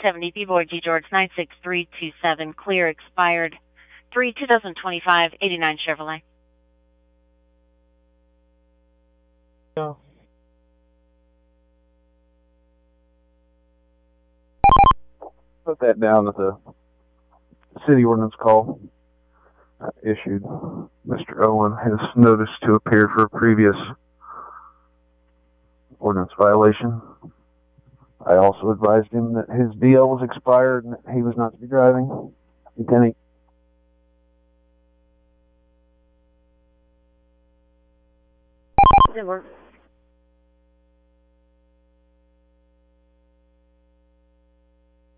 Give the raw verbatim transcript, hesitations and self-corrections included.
seventy B Boy G George nine six three two seven, clear, expired three two thousand twenty-five, eighty-nine Chevrolet. No. Put that down at the city ordinance call uh, issued. Mister Owen has notice to appear for a previous ordinance violation. I also advised him that his D L was expired and that he was not to be driving. Lieutenant. Does it work?